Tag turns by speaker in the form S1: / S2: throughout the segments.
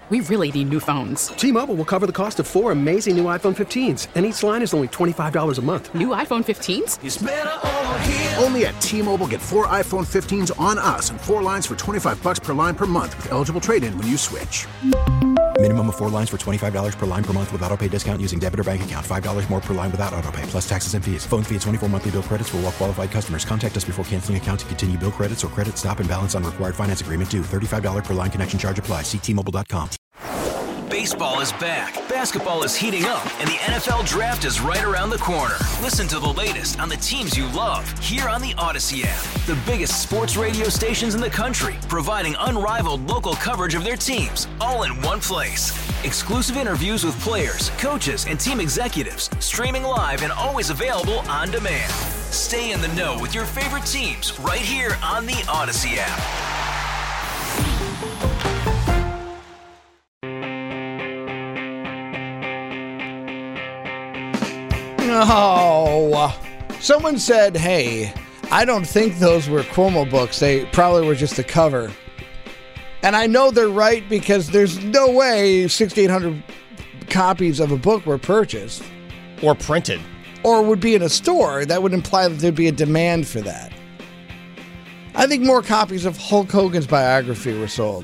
S1: We really need new phones.
S2: T-Mobile will cover the cost of 4 amazing new iPhone 15s, and each line is only $25 a month.
S1: New iPhone 15s?
S3: It's better over here.
S4: Only at T-Mobile, get 4 iPhone 15s on us and 4 lines for $25 per line per month with eligible trade-in when you switch.
S5: Minimum of 4 lines for $25 per line per month with autopay discount using debit or bank account. $5 more per line without autopay, plus taxes and fees. Phone fee at 24 monthly bill credits for well-qualified customers. Contact us before canceling account to continue bill credits or credit stop and balance on required finance agreement due. $35 per line connection charge applies. See T-Mobile.com.
S3: Baseball is back, basketball is heating up, and the NFL Draft is right around the corner. Listen to the latest on the teams you love here on the Odyssey app. The biggest sports radio stations in the country, providing unrivaled local coverage of their teams, all in one place. Exclusive interviews with players, coaches, and team executives, streaming live and always available on demand. Stay in the know with your favorite teams right here on the Odyssey app.
S6: Oh, someone said, hey, I don't think those were Cuomo books. They probably were just a cover. And I know they're right because there's no way 6,800 copies of a book were purchased.
S7: Or printed.
S6: Or would be in a store. That would imply that there'd be a demand for that. I think more copies of Hulk Hogan's biography were sold.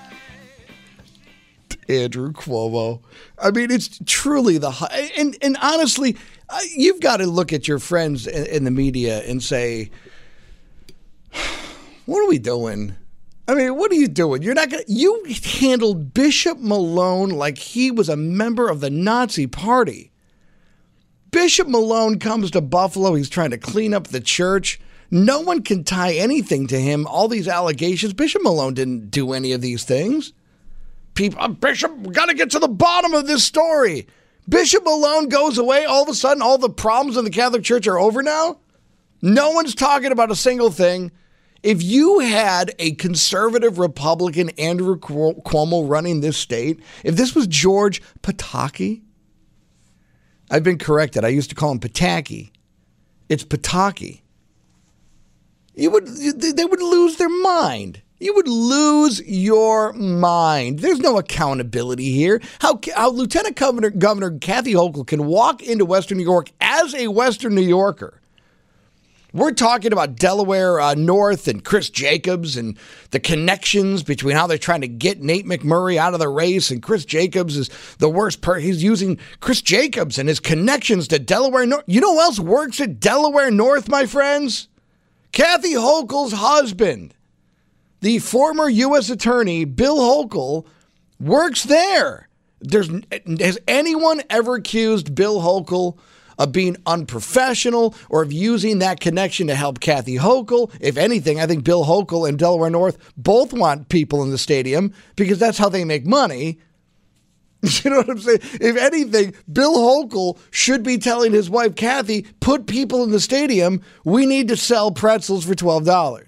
S6: Andrew Cuomo. I mean, it's truly the... And honestly, you've got to look at your friends in the media and say, what are we doing? I mean, what are you doing? You're not going to... You handled Bishop Malone like he was a member of the Nazi Party. Bishop Malone comes to Buffalo. He's trying to clean up the church. No one can tie anything to him. All these allegations. Bishop Malone didn't do any of these things. People, Bishop, we got to get to the bottom of this story. Bishop Malone goes away. All of a sudden, all the problems in the Catholic Church are over now. No one's talking about a single thing. If you had a conservative Republican Andrew Cuomo running this state, if this was George Pataki, I've been corrected. I used to call him Pataki. It's Pataki. They would lose their mind. You would lose your mind. There's no accountability here. How Lieutenant Governor Kathy Hochul can walk into Western New York as a Western New Yorker. We're talking about Delaware North and Chris Jacobs and the connections between how they're trying to get Nate McMurray out of the race. And Chris Jacobs is the worst part. He's using Chris Jacobs and his connections to Delaware North. You know who else works at Delaware North, my friends? Kathy Hochul's husband. The former U.S. attorney, Bill Hochul, works there. Has anyone ever accused Bill Hochul of being unprofessional or of using that connection to help Kathy Hochul? If anything, I think Bill Hochul and Delaware North both want people in the stadium because that's how they make money. You know what I'm saying? If anything, Bill Hochul should be telling his wife, Kathy, put people in the stadium. We need to sell pretzels for $12.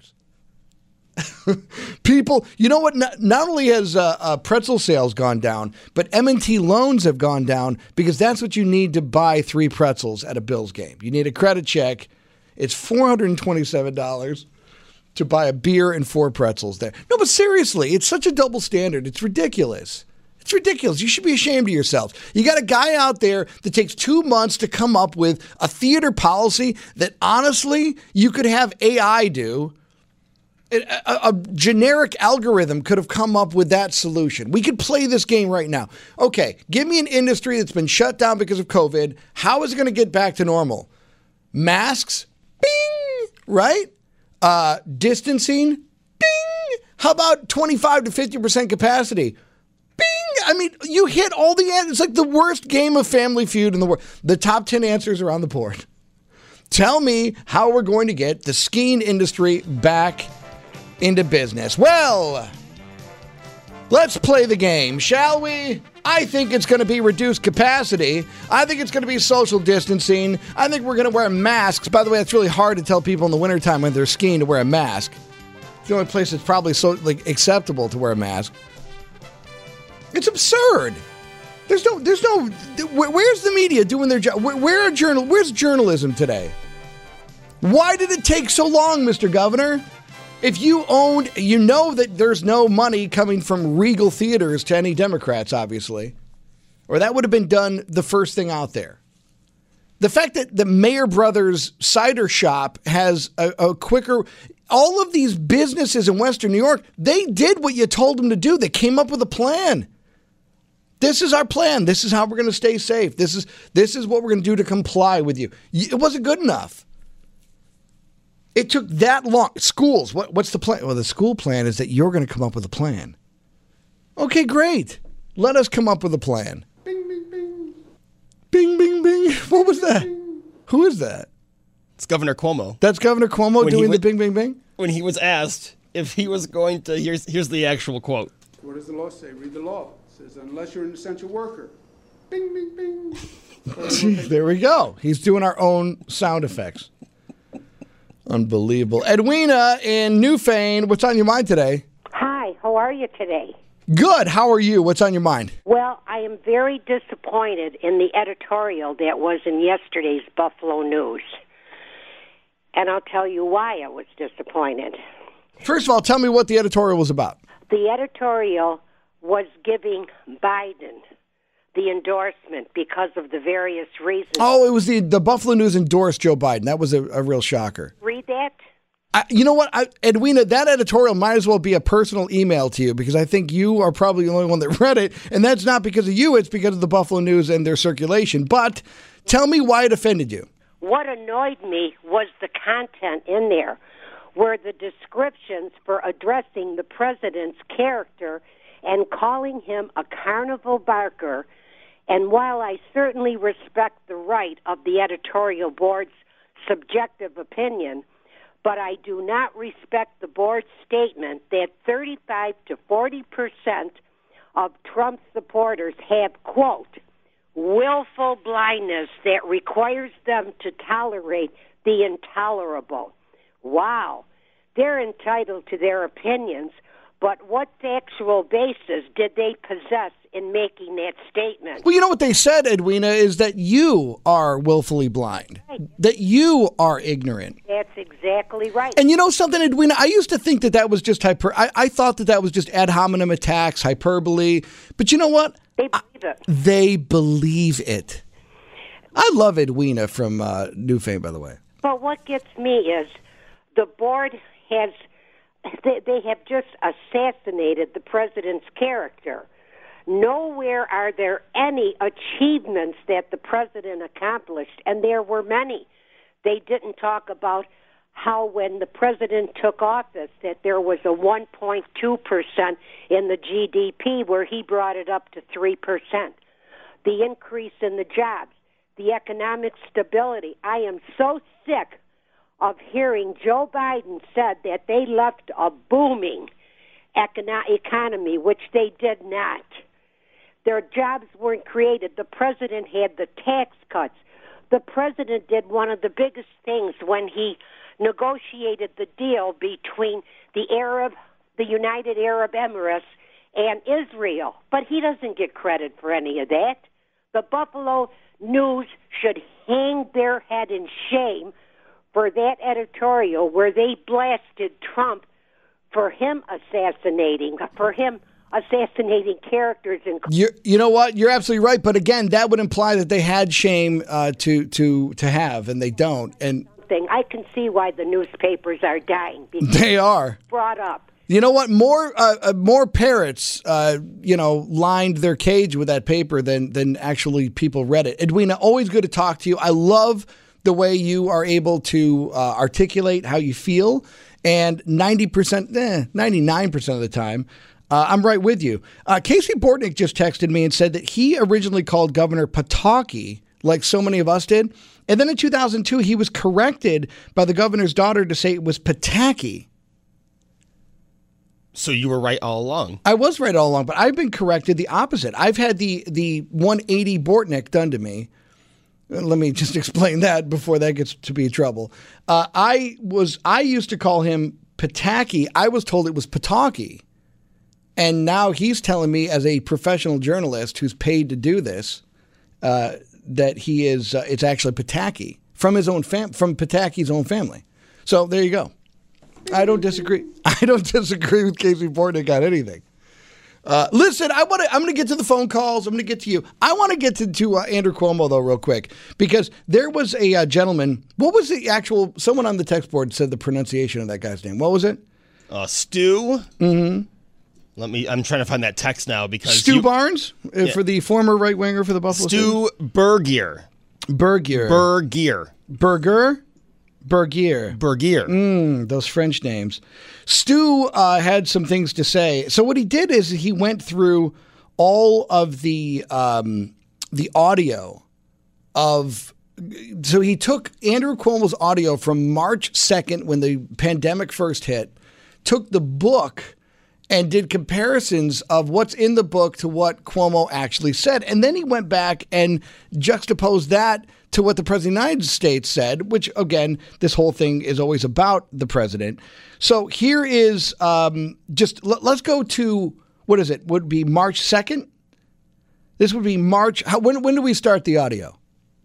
S6: People, you know what? Not only has pretzel sales gone down, but M&T loans have gone down because that's what you need to buy 3 pretzels at a Bills game. You need a credit check. It's $427 to buy a beer and 4 pretzels there. No, but seriously, it's such a double standard. It's ridiculous. It's ridiculous. You should be ashamed of yourselves. You got a guy out there that takes 2 months to come up with a theater policy that honestly you could have AI do. A generic algorithm could have come up with that solution. We could play this game right now. Okay, give me an industry that's been shut down because of COVID. How is it going to get back to normal? Masks? Bing! Right? Distancing? Bing! How about 25 to 50% capacity? Bing! I mean, you hit all the answers. It's like the worst game of Family Feud in the world. The top 10 answers are on the board. Tell me how we're going to get the skiing industry back into business. Well, let's play the game, shall we? I think it's going to be reduced capacity. I think it's going to be social distancing. I think we're going to wear masks. By the way, it's really hard to tell people in the wintertime when they're skiing to wear a mask. It's the only place that's probably acceptable to wear a mask. It's absurd. There's no. Where's the media doing their job? Where's journalism today? Why did it take so long, Mr. Governor? If you owned, you know that there's no money coming from Regal Theaters to any Democrats, obviously. Or that would have been done the first thing out there. The fact that the Mayer Brothers cider shop has a quicker... All of these businesses in Western New York, they did what you told them to do. They came up with a plan. This is our plan. This is how we're going to stay safe. This is what we're going to do to comply with you. It wasn't good enough. It took that long. Schools, what's the plan? Well, the school plan is that you're going to come up with a plan. Okay, great. Let us come up with a plan.
S7: Bing, bing, bing.
S6: Bing, bing, bing. What was that? Who is that?
S7: It's Governor Cuomo.
S6: That's Governor Cuomo doing the bing, bing, bing?
S7: When he was asked if he was going to, here's the actual quote.
S8: What does the law say? Read the law. It says, unless you're an essential worker. Bing, bing, bing.
S6: There we go. He's doing our own sound effects. Unbelievable. Edwina in Newfane, what's on your mind today?
S9: Hi, how are you today?
S6: Good. How are you? What's on your mind?
S9: Well, I am very disappointed in the editorial that was in yesterday's Buffalo News. And I'll tell you why I was disappointed.
S6: First of all, tell me what the editorial was about.
S9: The editorial was giving Biden the endorsement because of the various reasons.
S6: Oh, it was the Buffalo News endorsed Joe Biden. That was a real shocker.
S9: Read that?
S6: You know what, Edwina, that editorial might as well be a personal email to you because I think you are probably the only one that read it, and that's not because of you, it's because of the Buffalo News and their circulation. But tell me why it offended you.
S9: What annoyed me was the content in there, where the descriptions for addressing the president's character and calling him a carnival barker. And while I certainly respect the right of the editorial board's subjective opinion, but I do not respect the board's statement that 35 to 40% of Trump supporters have, quote, willful blindness that requires them to tolerate the intolerable. Wow. They're entitled to their opinions, but what factual basis did they possess in making that statement?
S6: Well, you know what they said, Edwina, is that you are willfully blind, right. That you are ignorant.
S9: That's exactly right.
S6: And you know something, Edwina? I used to think that was just I thought that was just ad hominem attacks, hyperbole. But you know what?
S9: They believe it.
S6: They believe it. I love Edwina from Newfane, by the way.
S9: But what gets me is the board has... They have just assassinated the president's character. Nowhere are there any achievements that the president accomplished, and there were many. They didn't talk about how when the president took office that there was a 1.2% in the GDP where he brought it up to 3%. The increase in the jobs, the economic stability. I am so sick of hearing Joe Biden said that they left a booming economy, which they did not. Their jobs weren't created. The president had the tax cuts. The president did one of the biggest things when he negotiated the deal between the United Arab Emirates and Israel. But he doesn't get credit for any of that. The Buffalo News should hang their head in shame for that editorial where they blasted Trump for him assassinating characters.
S6: You know what? You're absolutely right. But again, that would imply that they had shame to have, and they don't. And
S9: I can see why the newspapers are dying.
S6: They are
S9: brought up.
S6: You know what? More parrots, lined their cage with that paper than actually people read it. Edwina, always good to talk to you. I love the way you are able to articulate how you feel, and 99% of the time, I'm right with you. Casey Bortnick just texted me and said that he originally called Governor Pataki, like so many of us did, and then in 2002, he was corrected by the governor's daughter to say it was Pataki.
S7: So you were right all along.
S6: I was right all along, but I've been corrected the opposite. I've had the 180 Bortnick done to me. Let me just explain that before that gets to be trouble. I used to call him Pataki. I was told it was Pataki. And now he's telling me, as a professional journalist who's paid to do this, that he is it's actually Pataki from his own from Pataki's own family. So there you go. I don't disagree. I don't disagree with Casey Portnick on anything. Listen, I'm going to get to the phone calls. I'm going to get to you. I want to get to Andrew Cuomo, though, real quick, because there was a gentleman. What was the actual, someone on the text board said the pronunciation of that guy's name. What was it?
S7: Stu. Mm-hmm. I'm trying to find that text now because
S6: Stu Barnes, for the former right winger for the Buffalo.
S7: Stu Bergier. Bergier.
S6: Those French names. Stu had some things to say. So what he did is he went through all of the audio of. So he took Andrew Cuomo's audio from March 2nd when the pandemic first hit, took the book and did comparisons of what's in the book to what Cuomo actually said. And then he went back and juxtaposed that to what the president of the United States said, which, again, this whole thing is always about the president. So here is let's go to, what is it? Would be March 2nd? This would be March. When do we start the audio?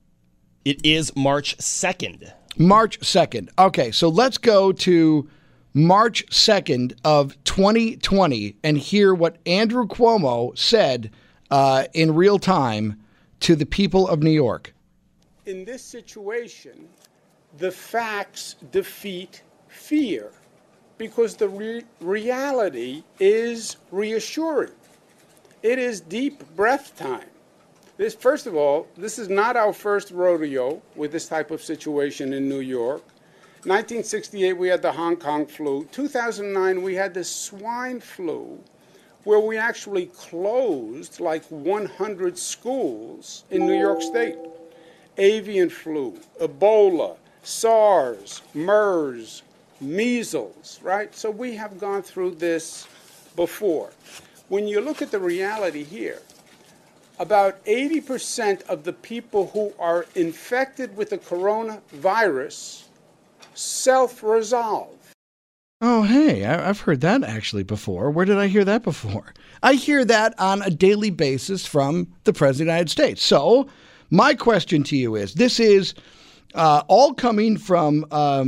S7: It is March 2nd.
S6: March 2nd. Okay, so let's go to March 2nd of 2020 and hear what Andrew Cuomo said in real time to the people of New York.
S8: In this situation, the facts defeat fear because the reality is reassuring. It is deep breath time. First of all, this is not our first rodeo with this type of situation in New York. 1968, we had the Hong Kong flu. 2009, we had the swine flu, where we actually closed like 100 schools in New York State. Avian flu, Ebola, SARS, MERS, measles, right? So we have gone through this before. When you look at the reality here, about 80% of the people who are infected with the coronavirus self-resolve.
S6: Oh, hey, I've heard that actually before. Where did I hear that before? I hear that on a daily basis from the President of the United States. So my question to you is, this is all coming from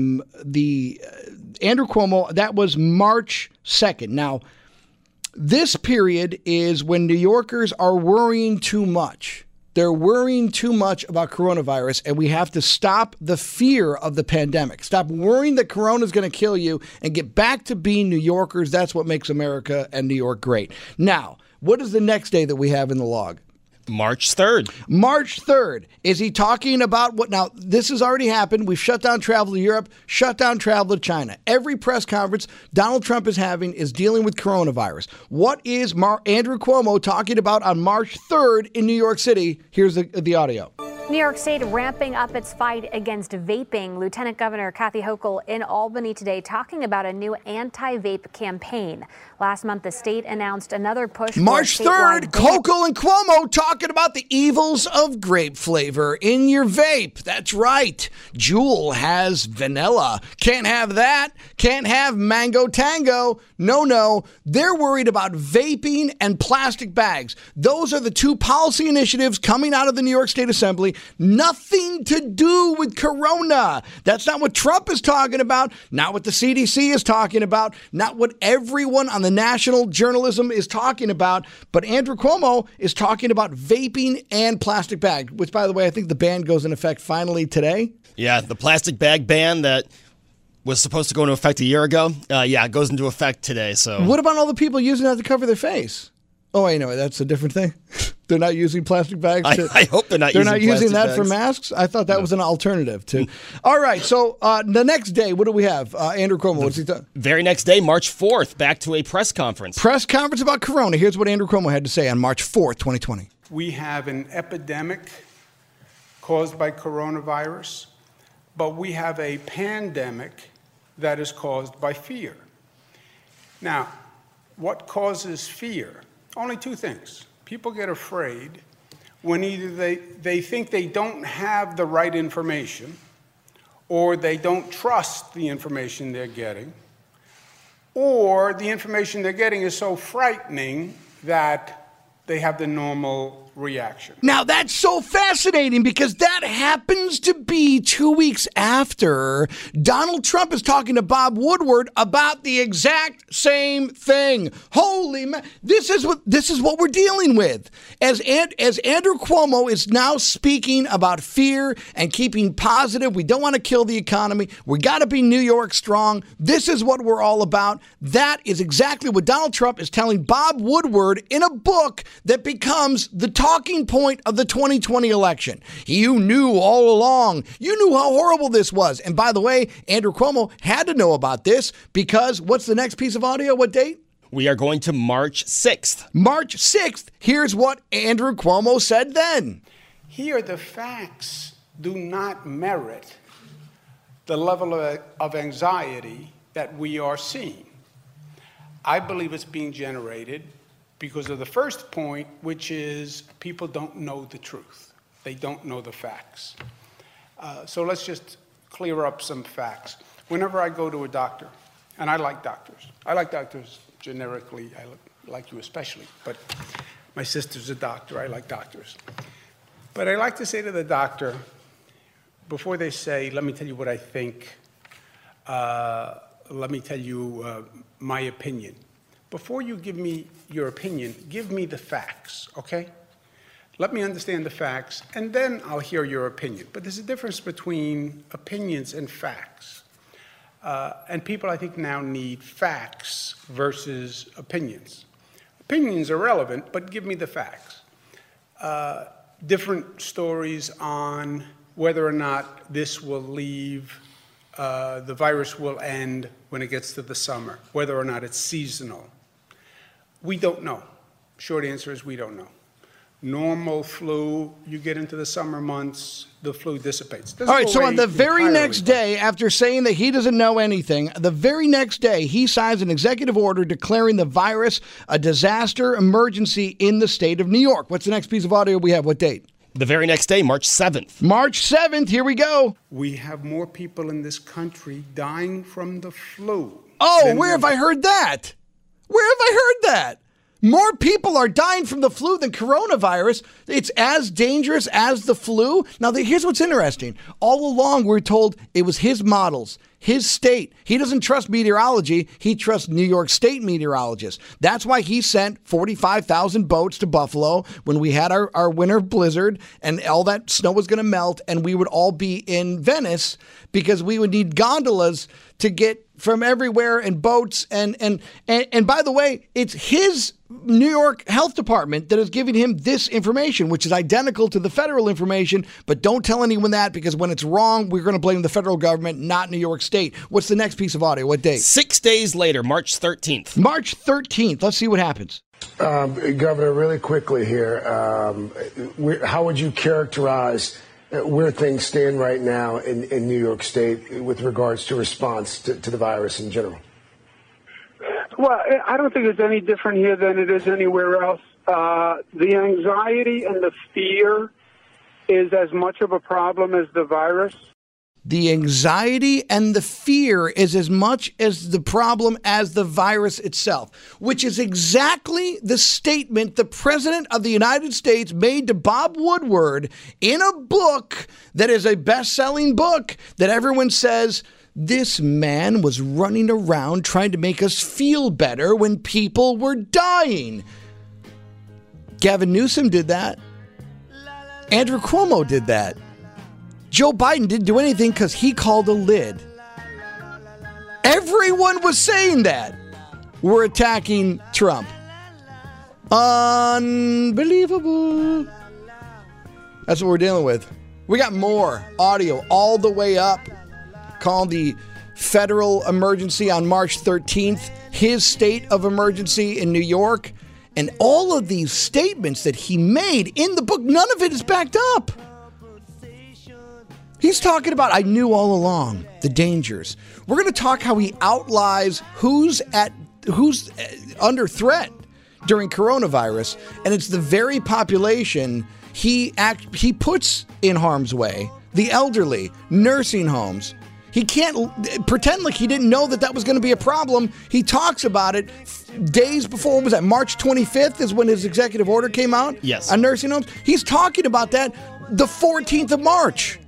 S6: the Andrew Cuomo. That was March 2nd. Now, this period is when New Yorkers are worrying too much. They're worrying too much about coronavirus, and we have to stop the fear of the pandemic. Stop worrying that corona is going to kill you and get back to being New Yorkers. That's what makes America and New York great. Now, what is the next day that we have in the log?
S7: March 3rd.
S6: March 3rd. Is he talking about what? Now, this has already happened. We've shut down travel to Europe, shut down travel to China. Every press conference Donald Trump is having is dealing with coronavirus. What is Andrew Cuomo talking about on March 3rd in New York City? Here's the audio.
S10: New York State ramping up its fight against vaping. Lieutenant Governor Kathy Hochul in Albany today talking about a new anti-vape campaign. Last month, the state announced another push.
S6: March 3rd, Hochul and Cuomo talking about the evils of grape flavor in your vape. That's right. Juul has vanilla. Can't have that. Can't have mango tango. No. They're worried about vaping and plastic bags. Those are the two policy initiatives coming out of the New York State Assembly. Nothing to do with corona. That's not what Trump is talking about, not what the CDC is talking about, not what everyone on the national journalism is talking about. But Andrew Cuomo is talking about vaping and plastic bag, which, by the way, I think the ban goes in effect finally today.
S7: Yeah, the plastic bag ban that was supposed to go into effect a year ago. It goes into effect today. So
S6: what about all the people using that to cover their face? Oh, anyway, that's a different thing. They're not using plastic bags.
S7: I hope they're not.
S6: They're not using that
S7: bags
S6: for masks. I thought that was an alternative to. All right, so the next day, what do we have? Andrew Cuomo. What's he done?
S7: Very next day, March 4th, back to a press conference.
S6: Press conference about corona. Here's what Andrew Cuomo had to say on March 4th, 2020.
S8: We have an epidemic caused by coronavirus, but we have a pandemic that is caused by fear. Now, what causes fear? Only two things. People get afraid when either they think they don't have the right information or they don't trust the information they're getting, or the information they're getting is so frightening that they have the normal reaction.
S6: Now, that's so fascinating because that happens to be 2 weeks after Donald Trump is talking to Bob Woodward about the exact same thing. Holy man, this is what we're dealing with. As Andrew Cuomo is now speaking about fear and keeping positive, we don't want to kill the economy. We got to be New York strong. This is what we're all about. That is exactly what Donald Trump is telling Bob Woodward in a book that becomes the talking point of the 2020 election. You knew all along. You knew how horrible this was. And by the way, Andrew Cuomo had to know about this because what's the next piece of audio? What date?
S7: We are going to March 6th.
S6: March 6th. Here's what Andrew Cuomo said then.
S8: Here, the facts do not merit the level of anxiety that we are seeing. I believe it's being generated because of the first point, which is people don't know the truth. They don't know the facts. So let's just clear up some facts. Whenever I go to a doctor, and I like doctors generically, I like you especially, but my sister's a doctor, I like doctors. But I like to say to the doctor, before they say, let me tell you what I think, let me tell you my opinion. Before you give me your opinion, give me the facts, okay? Let me understand the facts, and then I'll hear your opinion. But there's a difference between opinions and facts. And people, I think, now need facts versus opinions. Opinions are relevant, but give me the facts. Different stories on whether or not this will leave, the virus will end when it gets to the summer, whether or not it's seasonal. We don't know. Short answer is we don't know. Normal flu, you get into the summer months, the flu dissipates.
S6: All right, so on the very next day, after saying that he doesn't know anything, the very next day, he signs an executive order declaring the virus a disaster emergency in the state of New York. What's the next piece of audio we have? What date?
S7: The very next day, March 7th.
S6: March 7th, here we go.
S8: We have more people in this country dying from the flu.
S6: Oh, where have I heard that? Where have I heard that? More people are dying from the flu than coronavirus. It's as dangerous as the flu. Now, here's what's interesting. All along, we're told it was his models, his state. He doesn't trust meteorology. He trusts New York State meteorologists. That's why he sent 45,000 boats to Buffalo when we had our winter blizzard and all that snow was going to melt and we would all be in Venice because we would need gondolas to get from everywhere and boats. And by the way, it's his New York Health Department that is giving him this information, which is identical to the federal information. But don't tell anyone that because when it's wrong, we're going to blame the federal government, not New York State. What's the next piece of audio? What date?
S7: 6 days later, March 13th.
S6: March 13th. Let's see what happens.
S11: Governor, really quickly here, how would you characterize where things stand right now in New York State with regards to response to the virus in general?
S12: Well, I don't think it's any different here than it is anywhere else. The anxiety and the fear is as much of a problem as the virus.
S6: The anxiety and the fear is as much as the problem as the virus itself, which is exactly the statement the President of the United States made to Bob Woodward in a book that is a best-selling book that everyone says, this man was running around trying to make us feel better when people were dying. Gavin Newsom did that. Andrew Cuomo did that. Joe Biden didn't do anything because he called a lid. Everyone was saying that. We're attacking Trump. Unbelievable. That's what we're dealing with. We got more audio all the way up. Called the federal emergency on March 13th. His state of emergency in New York. And all of these statements that he made in the book, none of it is backed up. He's talking about, I knew all along, the dangers. We're going to talk how he outlines who's under threat during coronavirus, and it's the very population he puts in harm's way, the elderly, nursing homes. He can't pretend like he didn't know that was going to be a problem. He talks about it days before. What was that? March 25th is when his executive order came out?
S7: Yes.
S6: On nursing homes. He's talking about that the 14th of March.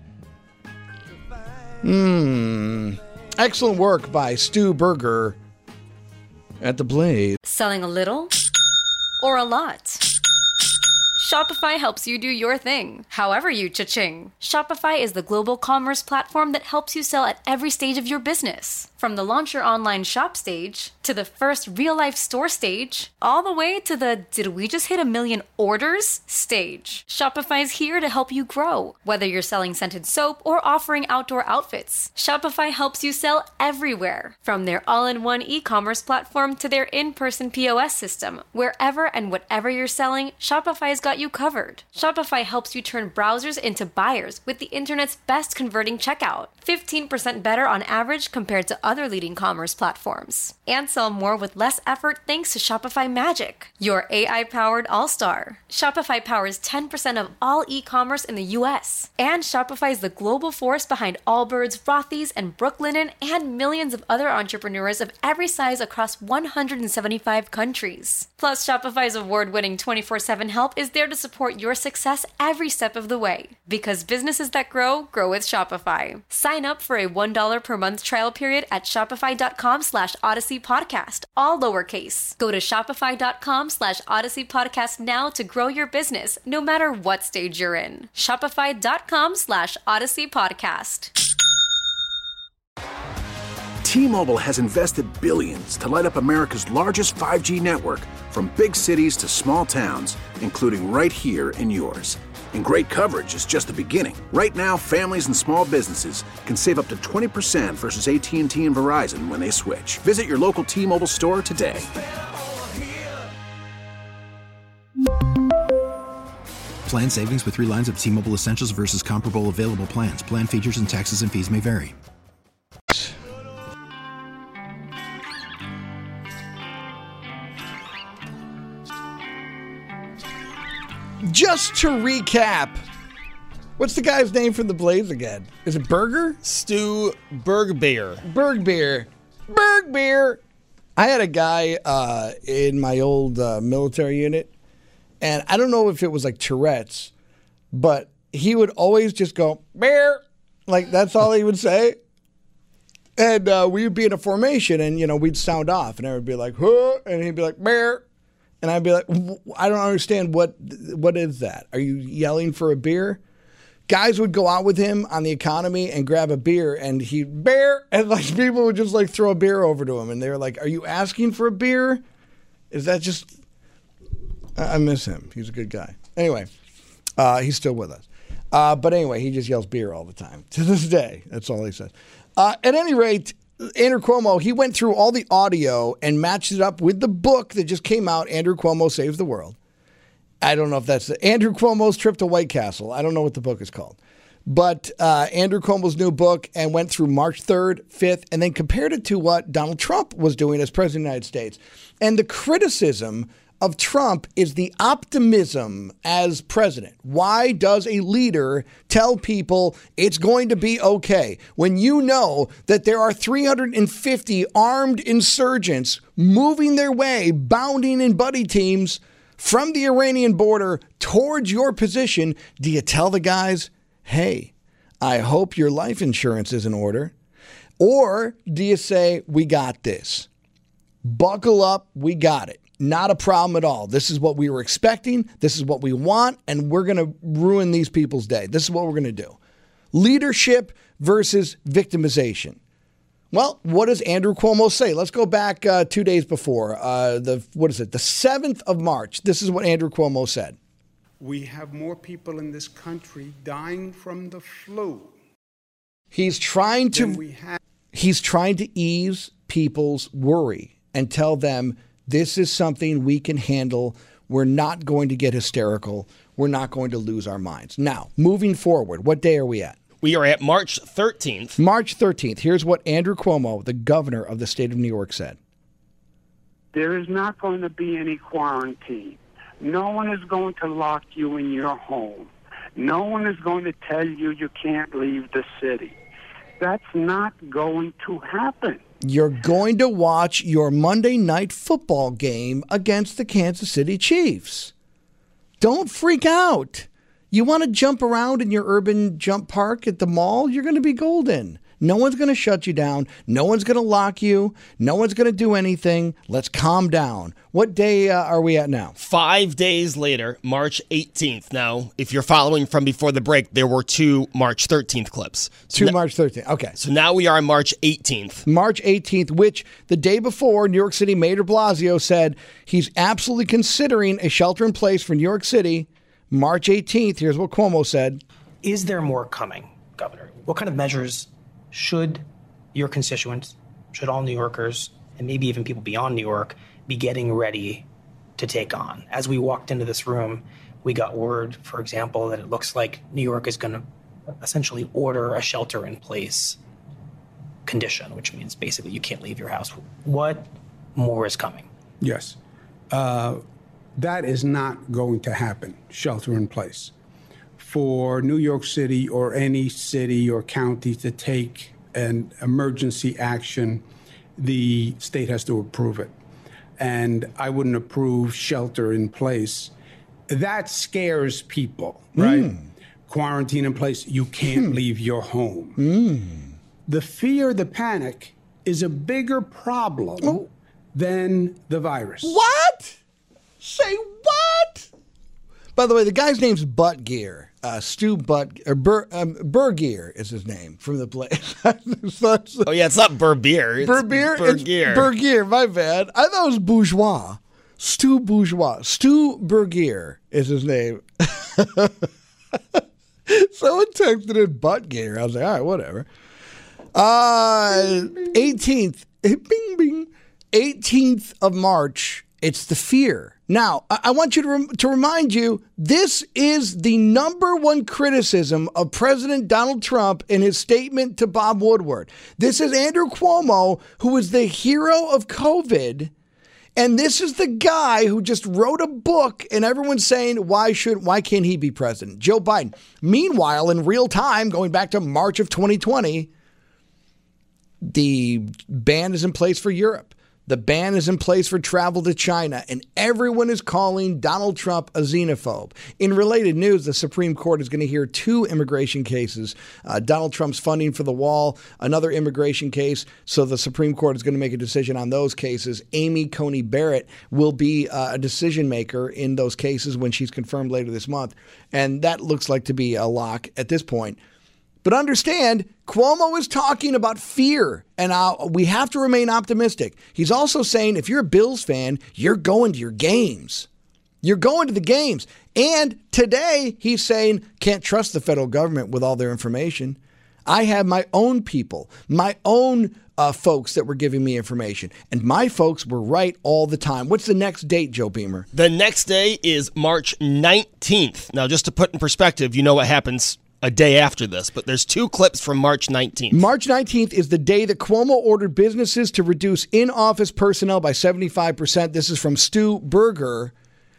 S6: Excellent work by Stu Berger at The Blaze.
S13: Selling a little or a lot? Shopify helps you do your thing, however you cha-ching. Shopify is the global commerce platform that helps you sell at every stage of your business. From the launch your online shop stage, to the first real-life store stage, all the way to the did we just hit 1 million orders stage. Shopify's here to help you grow. Whether you're selling scented soap or offering outdoor outfits, Shopify helps you sell everywhere. From their all-in-one e-commerce platform to their in-person POS system, wherever and whatever you're selling, Shopify's got you covered. Shopify helps you turn browsers into buyers with the internet's best converting checkout. 15% better on average compared to other leading commerce platforms. And sell more with less effort thanks to Shopify Magic, your AI-powered all-star. Shopify powers 10% of all e-commerce in the US. And Shopify is the global force behind Allbirds, Rothy's, and Brooklinen, and millions of other entrepreneurs of every size across 175 countries. Plus, Shopify's award-winning 24/7 help is there to support your success every step of the way. Because businesses that grow, grow with Shopify. Sign up for a $1 per month trial period at shopify.com/Odyssey Podcast, all lowercase. Go to shopify.com/Odyssey Podcast now to grow your business, no matter what stage you're in. Shopify.com/Odyssey Podcast.
S4: T-Mobile has invested billions to light up America's largest 5G network, from big cities to small towns, including right here in yours. And great coverage is just the beginning. Right now, families and small businesses can save up to 20% versus AT&T and Verizon when they switch. Visit your local T-Mobile store today.
S5: Plan savings with 3 lines of T-Mobile Essentials versus comparable available plans. Plan features and taxes and fees may vary.
S6: Just to recap, what's the guy's name from The Blaze again? Is it Berger?
S7: Stu Bergbeer.
S6: Bergbeer. I had a guy in my old military unit, and I don't know if it was like Tourette's, but he would always just go, bear. Like, that's all he would say. And we would be in a formation, and, we'd sound off, and I would be like, huh, and he'd be like, bear. And I'd be like, I don't understand, what is that? Are you yelling for a beer? Guys would go out with him on the economy and grab a beer, and he'd bear, and like people would just like throw a beer over to him, and they were like, are you asking for a beer? Is that just... I miss him. He's a good guy. Anyway, he's still with us. But anyway, he just yells beer all the time. To this day, that's all he says. At any rate, Andrew Cuomo, he went through all the audio and matched it up with the book that just came out, Andrew Cuomo Saves the World. I don't know if that's Andrew Cuomo's Trip to White Castle. I don't know what the book is called. But Andrew Cuomo's new book, and went through March 3rd, 5th, and then compared it to what Donald Trump was doing as president of the United States. And the criticism of Trump is the optimism as president. Why does a leader tell people it's going to be okay when you know that there are 350 armed insurgents moving their way, bounding in buddy teams from the Iranian border towards your position? Do you tell the guys, hey, I hope your life insurance is in order? Or do you say, we got this? Buckle up, we got it. Not a problem at all. This is what we were expecting. This is what we want, and we're going to ruin these people's day. This is what we're going to do. Leadership versus victimization. Well, what does Andrew Cuomo say? Let's go back 2 days before. The 7th of March. This is what Andrew Cuomo said.
S8: We have more people in this country dying from the flu.
S6: He's trying to ease people's worry and tell them, this is something we can handle. We're not going to get hysterical. We're not going to lose our minds. Now, moving forward, what day are we at?
S7: We are at March 13th.
S6: March 13th. Here's what Andrew Cuomo, the governor of the state of New York, said.
S12: There is not going to be any quarantine. No one is going to lock you in your home. No one is going to tell you you can't leave the city.
S8: That's not going to happen.
S6: You're going to watch your Monday night football game against the Kansas City Chiefs. Don't freak out. You want to jump around in your urban jump park at the mall? You're going to be golden. No one's going to shut you down. No one's going to lock you. No one's going to do anything. Let's calm down. What day are we at now?
S7: 5 days later, March 18th. Now, if you're following from before the break, there were 2 March 13th clips.
S6: March 13th. Okay.
S7: So now we are on March 18th.
S6: March 18th, which the day before, New York City Mayor de Blasio said he's absolutely considering a shelter in place for New York City. March 18th, here's what Cuomo said.
S14: Is there more coming, Governor? What kind of measures should your constituents, should all New Yorkers, and maybe even people beyond New York, be getting ready to take on? As we walked into this room, we got word, for example, that it looks like New York is going to essentially order a shelter-in-place condition, which means basically you can't leave your house. What more is coming?
S8: Yes. That is not going to happen, shelter in place. For New York City or any city or county to take an emergency action, the state has to approve it. And I wouldn't approve shelter in place. That scares people, right? Quarantine in place, you can't leave your home. The fear, the panic is a bigger problem than the virus.
S6: What? Say what? By the way, the guy's name's Butt Gear. Stu Burgeer is his name from the play.
S7: Oh, yeah, it's not Burbeer.
S6: Burbeer?
S7: Burgeer.
S6: Burgeer, my bad. I thought it was Bourgeois. Stu Bourgeois. Stu Burgeer is his name. Someone texted it Butt Gear. I was like, all right, whatever. 18th. Bing, bing. 18th of March. It's the fear. Now, I want you to remind you, this is the number one criticism of President Donald Trump in his statement to Bob Woodward. This is Andrew Cuomo, who is the hero of COVID. And this is the guy who just wrote a book and everyone's saying, why can't he be president? Joe Biden. Meanwhile, in real time, going back to March of 2020, the ban is in place for Europe. The ban is in place for travel to China, and everyone is calling Donald Trump a xenophobe. In related news, the Supreme Court is going to hear 2 immigration cases. Donald Trump's funding for the wall, another immigration case. So the Supreme Court is going to make a decision on those cases. Amy Coney Barrett will be a decision maker in those cases when she's confirmed later this month. And that looks like to be a lock at this point. But understand, Cuomo is talking about fear, and we have to remain optimistic. He's also saying if you're a Bills fan, you're going to your games. You're going to the games. And today he's saying, can't trust the federal government with all their information. I have my own people, my own folks that were giving me information, and my folks were right all the time. What's the next date, Joe Beamer?
S7: The next day is March 19th. Now, just to put in perspective, you know what happens a day after this, but there's 2 clips from March 19th.
S6: March 19th is the day that Cuomo ordered businesses to reduce in-office personnel by 75%. This is from Stu Burgeer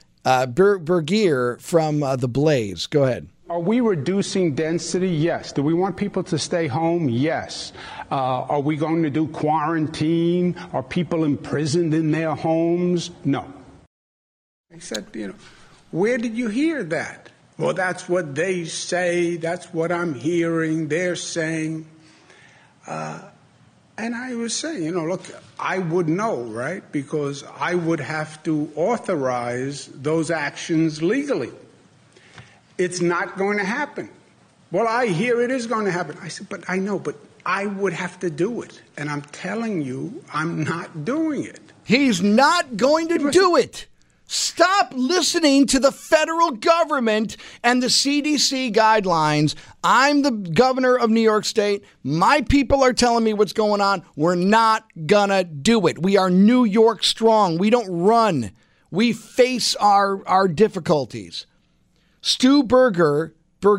S6: from The Blaze. Go ahead.
S8: Are we reducing density? Yes. Do we want people to stay home? Yes. Are we going to do quarantine? Are people imprisoned in their homes? No. I said, where did you hear that? Well, that's what they say. That's what I'm hearing. They're saying. And I was saying, look, I would know, right? Because I would have to authorize those actions legally. It's not going to happen. Well, I hear it is going to happen. I said, but I know, but I would have to do it. And I'm telling you, I'm not doing it.
S6: He's not going to do it. Stop listening to the federal government and the CDC guidelines. I'm the governor of New York State. My people are telling me what's going on. We're not gonna do it. We are New York strong. We don't run. We face our difficulties. Stu Burgeer from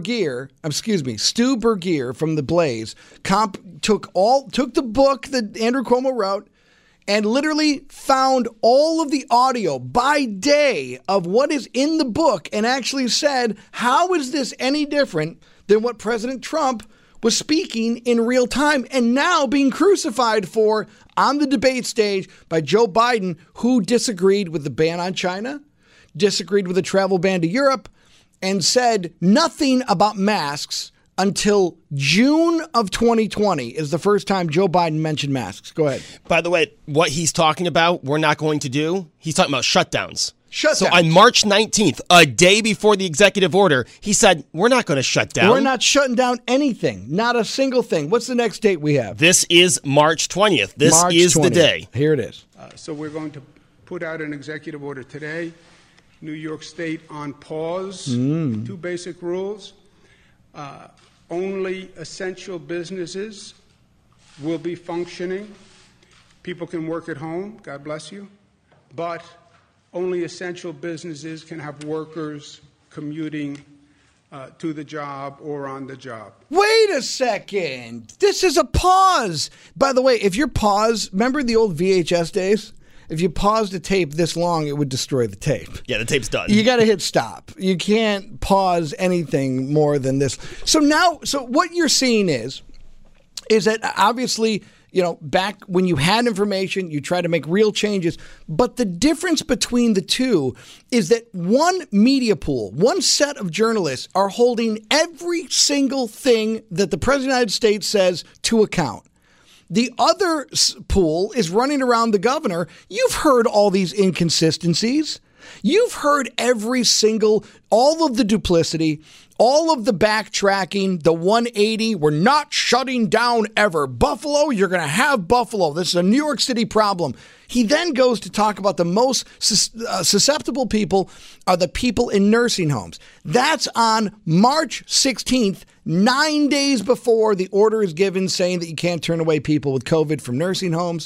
S6: The Blaze took the book that Andrew Cuomo wrote and literally found all of the audio by day of what is in the book and actually said, how is this any different than what President Trump was speaking in real time and now being crucified for on the debate stage by Joe Biden, who disagreed with the ban on China, disagreed with the travel ban to Europe, and said nothing about masks until June of 2020 is the first time Joe Biden mentioned masks. Go ahead.
S7: By the way, what he's talking about, we're not going to do. He's talking about shutdowns. So
S6: Shutdowns.
S7: on March 19th, a day before the executive order, he said, we're not going to shut down.
S6: We're not shutting down anything. Not a single thing. What's the next date we have?
S7: This is March 20th. This
S6: March
S7: is
S6: 20th.
S7: the day.
S6: Here it is.
S8: So we're going to put out an executive order today. New York State on pause. 2 basic rules. Only essential businesses will be functioning. People can work at home. God bless you. But only essential businesses can have workers commuting to the job or on the job.
S6: Wait a second. This is a pause. By the way, if you're paused, remember the old VHS days? If you paused a tape this long, it would destroy the tape.
S7: Yeah, the tape's done.
S6: You got to hit stop. You can't pause anything more than this. So what you're seeing is that obviously, back when you had information, you tried to make real changes. But the difference between the two is that one media pool, one set of journalists are holding every single thing that the President of the United States says to account. The other pool is running around the governor. You've heard all these inconsistencies. You've heard all of the duplicity, all of the backtracking, the 180. We're not shutting down ever. Buffalo, you're going to have Buffalo. This is a New York City problem. He then goes to talk about the most susceptible people are the people in nursing homes. That's on March 16th, 9 days before the order is given saying that you can't turn away people with COVID from nursing homes.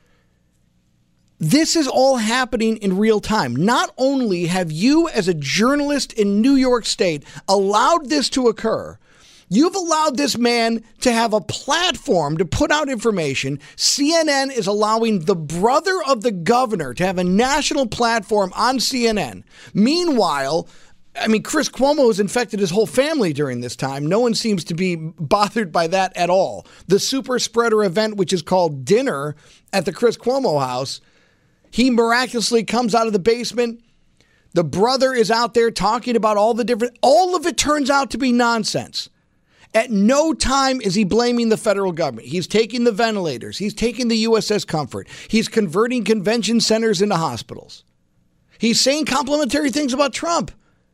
S6: This is all happening in real time. Not only have you, as a journalist in New York State, allowed this to occur, you've allowed this man to have a platform to put out information. CNN is allowing the brother of the governor to have a national platform on CNN. Meanwhile, Chris Cuomo has infected his whole family during this time. No one seems to be bothered by that at all. The super spreader event, which is called Dinner at the Chris Cuomo house, he miraculously comes out of the basement. The brother is out there talking about all of it turns out to be nonsense. At no time is he blaming the federal government. He's taking the ventilators. He's taking the USS Comfort. He's converting convention centers into hospitals. He's saying complimentary things about Trump.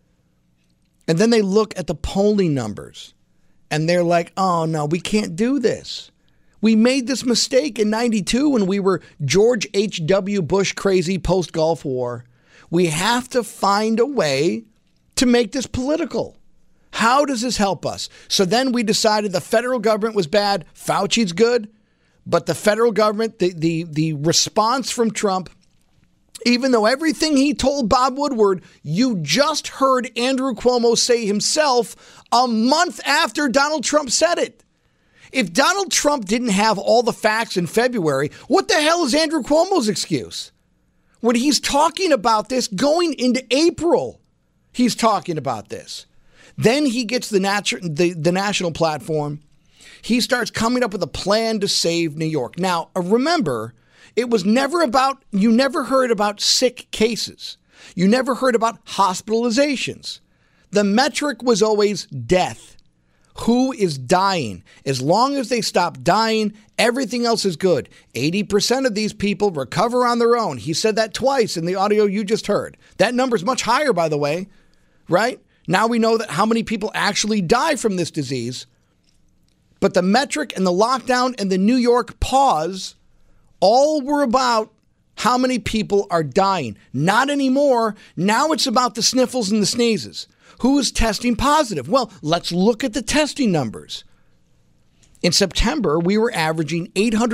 S6: And then they look at the polling numbers and they're like, oh no, we can't do this. We made this mistake in 92 when we were George H.W. Bush crazy post-Gulf War. We have to find a way to make this political. How does this help us? So then we decided the federal government was bad. Fauci's good. But the federal government, the response from Trump, even though everything he told Bob Woodward, you just heard Andrew Cuomo say himself a month after Donald Trump said it. If Donald Trump didn't have all the facts in February, what the hell is Andrew Cuomo's excuse? When he's talking about this going into April, he's talking about this. Then he gets the national platform. He starts coming up with a plan to save New York. Now, remember, it was never about, you never heard about sick cases. You never heard about hospitalizations. The metric was always death. Who is dying? As long as they stop dying, everything else is good. 80% of these people recover on their own. He said that twice in the audio you just heard. That number is much higher, by the way, right? Now we know that how many people actually die from this disease. But the metric and the lockdown and the New York pause all were about how many people are dying. Not anymore. Now it's about the sniffles and the sneezes. Who is testing positive? Well, let's look at the testing numbers. In September, we were averaging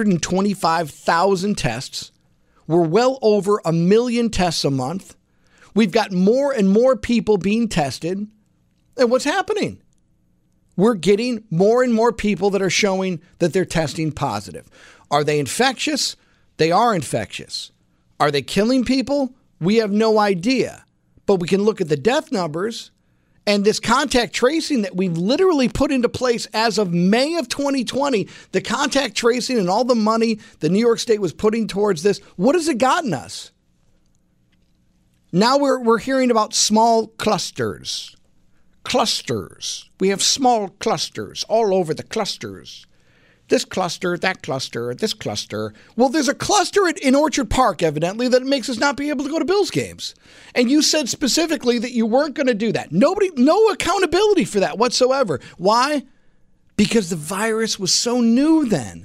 S6: 825,000 tests. We're well over 1 million tests a month. We've got more and more people being tested. And what's happening? We're getting more and more people that are showing that they're testing positive. Are they infectious? They are infectious. Are they killing people? We have no idea. But we can look at the death numbers. And this contact tracing that we've literally put into place as of May of 2020, the contact tracing and all the money the New York State was putting towards this, what has it gotten us? Now we're hearing about small clusters. Clusters. We have small clusters all over the clusters. This cluster, that cluster, this cluster. Well, there's a cluster in Orchard Park, evidently, that makes us not be able to go to Bills games. And you said specifically that you weren't going to do that. No accountability for that whatsoever. Why? Because the virus was so new then.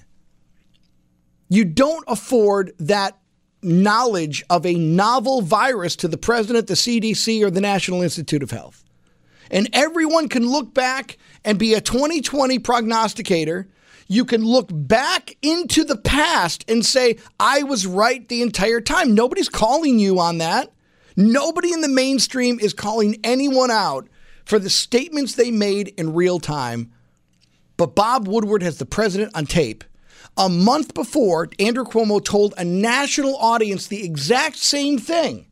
S6: You don't afford that knowledge of a novel virus to the president, the CDC, or the National Institute of Health. And everyone can look back and be a 2020 prognosticator. You can look back into the past and say, I was right the entire time. Nobody's calling you on that. Nobody in the mainstream is calling anyone out for the statements they made in real time. But Bob Woodward has the president on tape. A month before, Andrew Cuomo told a national audience the exact same thing.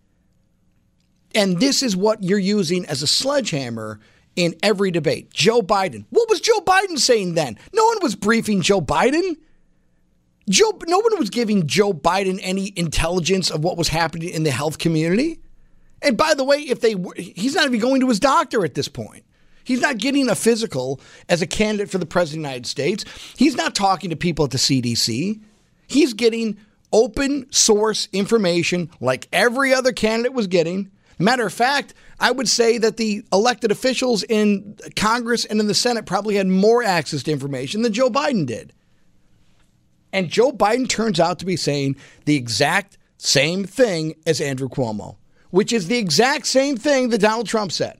S6: And this is what you're using as a sledgehammer in every debate. Joe Biden. What was Joe Biden saying then? No one was briefing Joe Biden. No one was giving Joe Biden any intelligence of what was happening in the health community. And by the way, he's not even going to his doctor at this point. He's not getting a physical as a candidate for the president of the United States. He's not talking to people at the CDC. He's getting open source information like every other candidate was getting. Matter of fact, I would say that the elected officials in Congress and in the Senate probably had more access to information than Joe Biden did. And Joe Biden turns out to be saying the exact same thing as Andrew Cuomo, which is the exact same thing that Donald Trump said.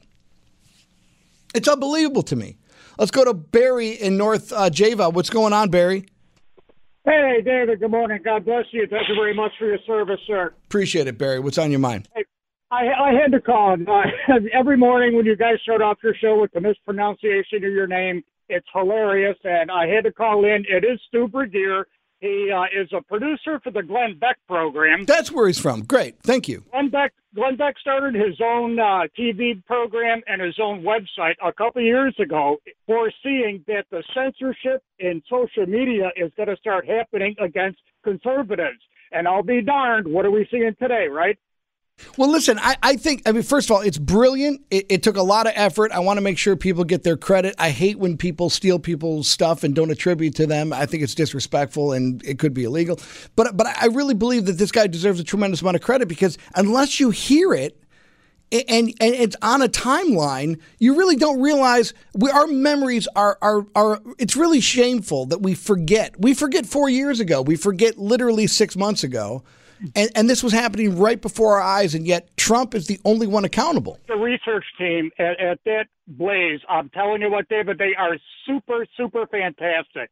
S6: It's unbelievable to me. Let's go to Barry in North Java. What's going on, Barry?
S15: Hey, David. Good morning. God bless you. Thank you very much for your service, sir.
S6: Appreciate it, Barry. What's on your mind?
S15: Hey, I had to call. Every morning when you guys showed off your show with the mispronunciation of your name, it's hilarious, and I had to call in. It is Stu Brigadier. He is a producer for the Glenn Beck program.
S6: That's where he's from. Great. Thank you.
S15: Glenn Beck started his own TV program and his own website a couple of years ago, foreseeing that the censorship in social media is going to start happening against conservatives. And I'll be darned, what are we seeing today, right?
S6: Well, listen, I think, first of all, it's brilliant. It took a lot of effort. I want to make sure people get their credit. I hate when people steal people's stuff and don't attribute to them. I think it's disrespectful and it could be illegal. But I really believe that this guy deserves a tremendous amount of credit because unless you hear it and it's on a timeline, you really don't realize our memories are it's really shameful that we forget. We forget 4 years ago. We forget literally 6 months ago. And this was happening right before our eyes, and yet Trump is the only one accountable.
S15: The research team at that Blaze, I'm telling you what, David, they are super, super fantastic.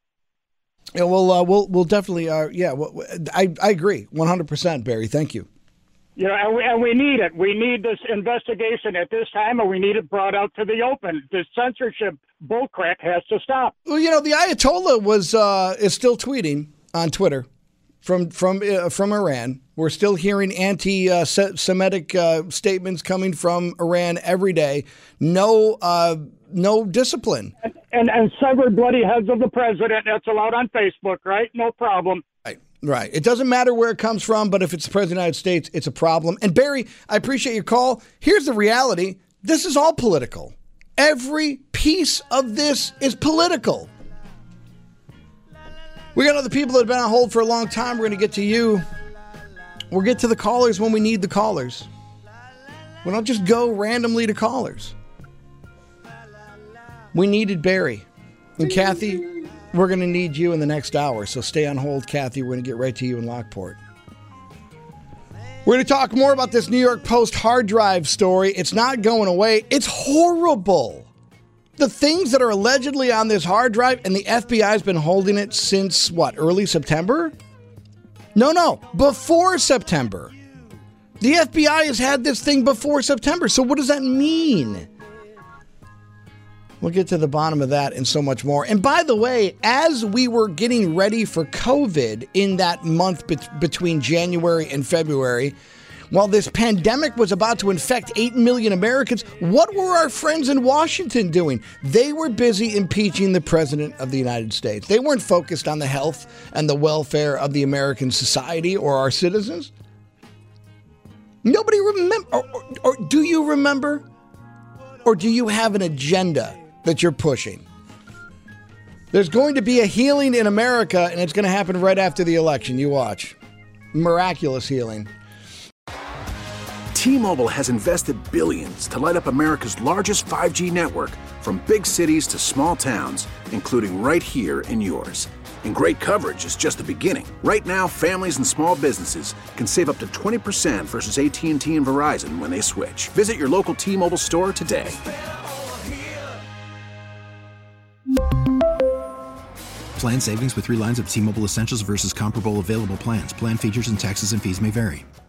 S6: Yeah, well, we'll definitely, I agree 100%, Barry. Thank you.
S15: Yeah, and we need it. We need this investigation at this time, and we need it brought out to the open. This censorship bullcrap has to stop.
S6: Well, the Ayatollah is still tweeting on Twitter. From Iran. We're still hearing anti-Semitic statements coming from Iran every day. No discipline.
S15: And severed bloody heads of the president. That's allowed on Facebook, right? No problem.
S6: Right. It doesn't matter where it comes from, but if it's the president of the United States, it's a problem. And Barry, I appreciate your call. Here's the reality. This is all political. Every piece of this is political. We got other people that have been on hold for a long time. We're going to get to you. We'll get to the callers when we need the callers. We don't just go randomly to callers. We needed Barry. And Kathy, we're going to need you in the next hour. So stay on hold, Kathy. We're going to get right to you in Lockport. We're going to talk more about this New York Post hard drive story. It's not going away. It's horrible. The things that are allegedly on this hard drive, and the FBI has been holding it since, early September? No, before September. The FBI has had this thing before September, so what does that mean? We'll get to the bottom of that and so much more. And by the way, as we were getting ready for COVID in that month between January and February, While this pandemic was about to infect 8 million Americans, what were our friends in Washington doing? They were busy impeaching the President of the United States. They weren't focused on the health and the welfare of the American society or our citizens. Nobody remember, or do you remember? Or do you have an agenda that you're pushing? There's going to be a healing in America, and it's going to happen right after the election. You watch. Miraculous healing.
S4: T-Mobile has invested billions to light up America's largest 5G network, from big cities to small towns, including right here in yours. And great coverage is just the beginning. Right now, families and small businesses can save up to 20% versus AT&T and Verizon when they switch. Visit your local T-Mobile store today.
S5: Plan savings with 3 lines of T-Mobile Essentials versus comparable available plans. Plan features and taxes and fees may vary.